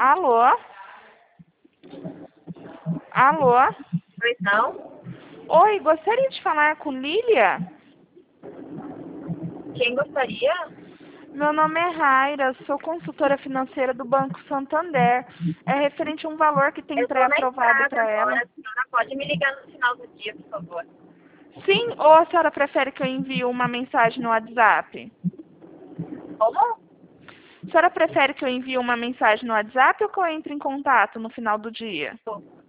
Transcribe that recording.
Alô? Alô? Pois não? Oi, gostaria de falar com Lília? Quem gostaria? Meu nome é Raira, sou consultora financeira do Banco Santander. É referente a um valor que tem Eu estou na pré-aprovado estrada para ela. agora. A senhora pode me ligar no final do dia, por favor. Sim, ou a senhora prefere que eu envie uma mensagem no WhatsApp? Como? A senhora prefere que eu envie uma mensagem no WhatsApp ou que eu entre em contato no final do dia?